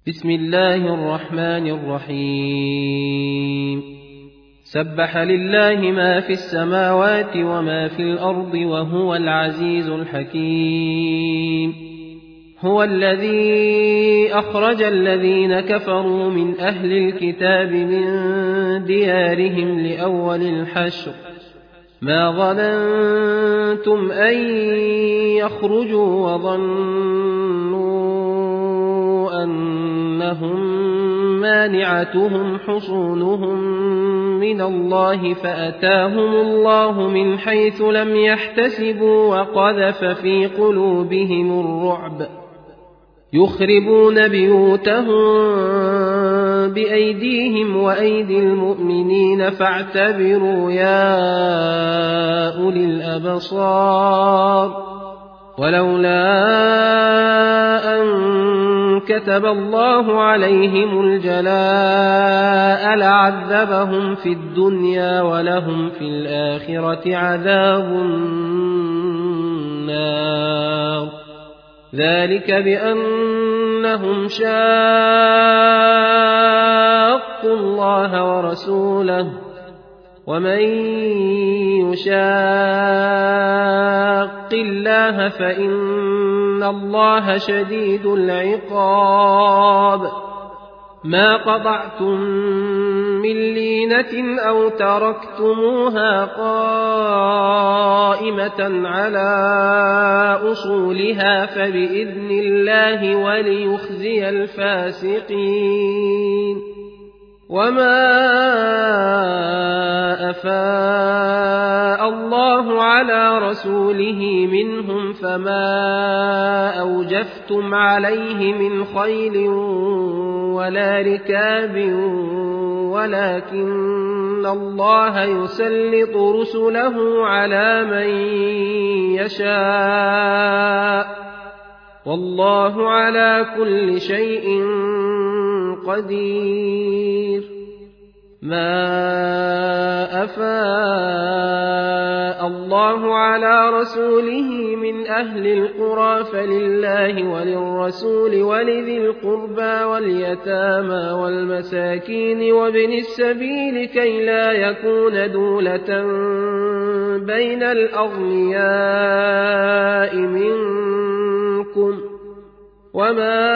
بسم الله الرحمن الرحيم سبح لله ما في السماوات وما في الأرض وهو العزيز الحكيم. هو الذي أخرج الذين كفروا من أهل الكتاب من ديارهم لأول الحشر ما ظننتم أن يخرجوا وظنوا أنهم مانعتهم حصونهم من الله فأتاهم الله من حيث لم يحتسبوا وقذف في قلوبهم الرعب يخربون بيوتهم بأيديهم وأيدي المؤمنين فاعتبروا يا أولي الأبصار. ولولا أن كتب الله عليهم الجلاء لعذبهم في الدنيا ولهم في الآخرة عذاب النار. ذلك بأنهم شاقوا الله ورسوله ومن يشاق الله فإن الله شديد العقاب. ما قطعتم من لينة أو تركتموها قائمة على أصولها فبإذن الله وليخزي الفاسقين. وما أفاء الله على رسوله منهم فما أوجفتم عليه من خيل ولا ركاب ولكن الله يسلط رسله على من يشاء والله على كل شيء قدير. ما أفاء الله على رسوله من أهل القرى فلله وللرسول ولذي القربى واليتامى والمساكين وابن السبيل كي لا يكون دولة بين الأغنياء منكم. وما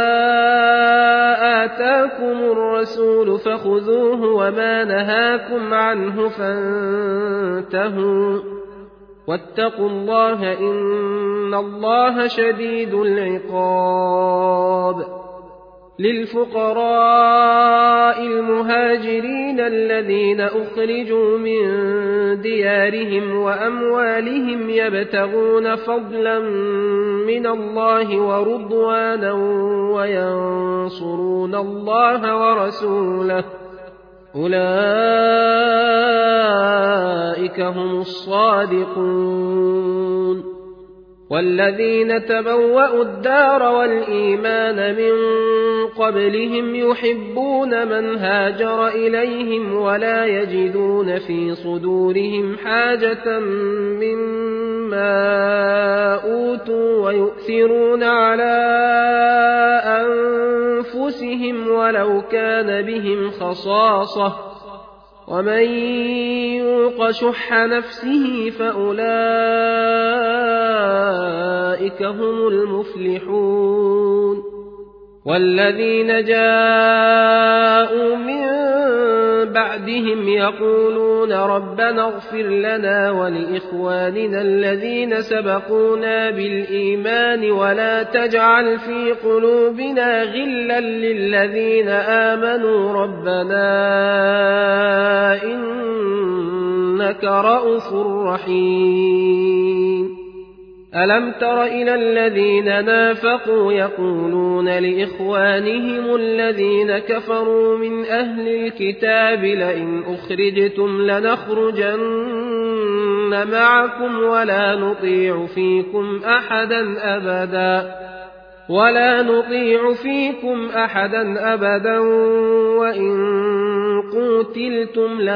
آتاكم الرسول فخذوه وما نهاكم عنه فانتهوا واتقوا الله إن الله شديد العقاب. للفقراء المهاجرين الذين أخرجوا من ديارهم وأموالهم يبتغون فضلا من الله ورضوانا وينصرون الله ورسوله أولئك هم الصادقون. والذين تبوأوا الدار والإيمان من قبلهم يحبون من هاجر إليهم ولا يجدون في صدورهم حاجة مما أوتوا ويؤثرون على أنفسهم ولو كان بهم خصاصة ومن يوق شح نفسه فأولئك هم المفلحون. والذين جاءوا من بعدهم يقولون ربنا اغفر لنا ولإخواننا الذين سبقونا بالإيمان ولا تجعل في قلوبنا غلا للذين آمنوا ربنا إنك رءوف رحيم. ألم تر إلى الذين نافقوا يقولون لإخوانهم الذين كفروا من أهل الكتاب لئن أخرجتم لنخرجن معكم ولا نطيع فيكم أحدا أبدا وإن قوتلتم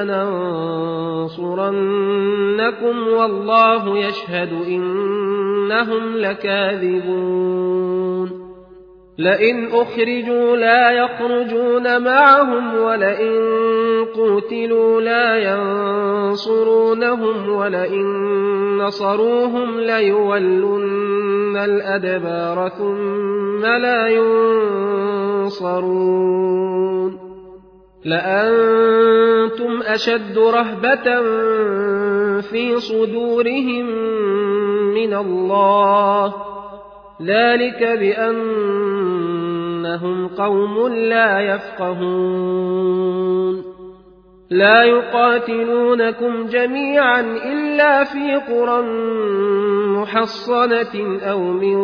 لننصرنكم والله يشهد إنهم لكاذبون. لئن أخرجوا لا يخرجون معهم ولئن قوتلوا لا ينصرونهم ولئن نصروهم ليولن الأدبار ثم لا ينصرون لأنتم أشد رهبة في صدورهم من الله ذلك بأنهم قوم لا يفقهون لا يقاتلونكم جميعا إلا في قرى محصنة أو من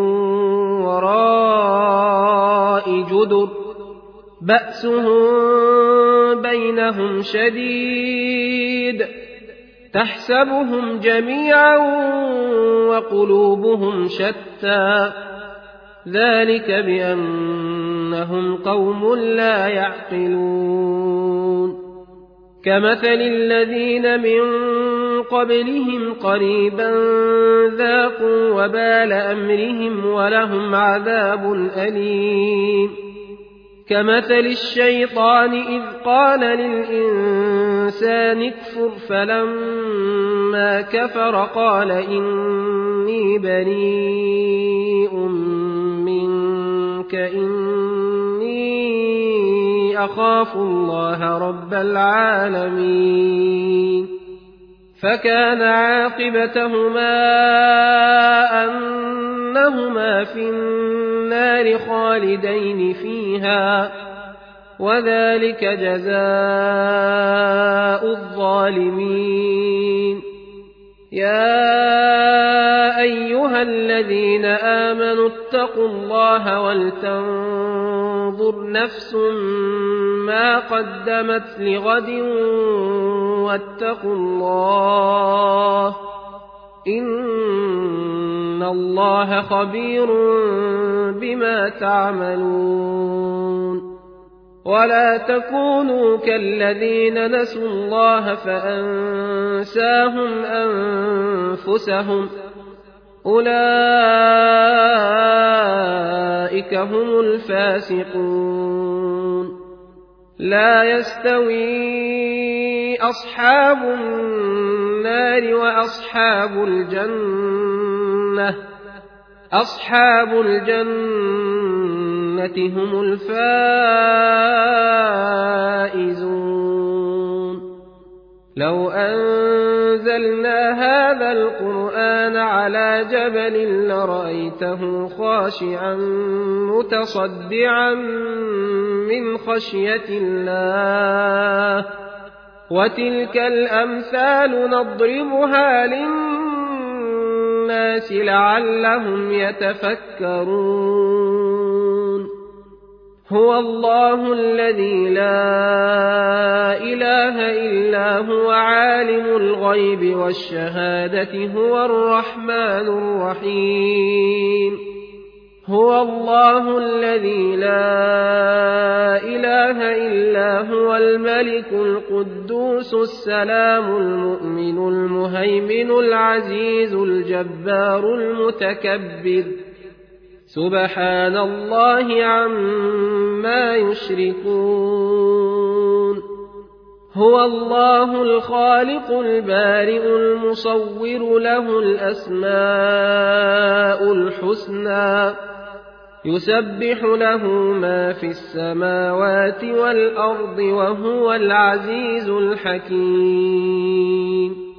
وراء جدر بأسهم بينهم شديد تحسبهم جميعا وقلوبهم شتى ذلك بأنهم قوم لا يعقلون كمثل الذين من قبلهم قريبا ذاقوا وبال أمرهم ولهم عذاب أليم كمثل الشيطان إذ قال للإنسان اكفر فلما كفر قال إني بريء منك إني أخاف الله رب العالمين فكان عاقبتهما أنهما في النار خالدين فيها وذلك جزاء الظالمين يا أيها الذين آمنوا اتقوا الله ولتنظر نفس ما قدمت لغد واتقوا الله إن الله خبير بما تعملون ولا تكونوا كالذين نسوا الله فأنساهم أنفسهم أولئك هم الفاسقون لا يستوي أصحاب النار وأصحاب الجنة أصحاب الجنة هم الفائزون لو أنزلنا هذا القرآن على جبل لرأيته خاشعا متصدعا من خشية الله وتلك الأمثال نضربها للناس لعلهم يتفكرون هو الله الذي لا إله إلا هو عالم الغيب والشهادة هو الرحمن الرحيم هو الله الذي لا إله إلا هو الملك القدوس السلام المؤمن المهيمن العزيز الجبار المتكبر سبحان الله عما يشركون هو الله الخالق البارئ المصور له الأسماء الحسنى يسبح له ما في السماوات والأرض وهو العزيز الحكيم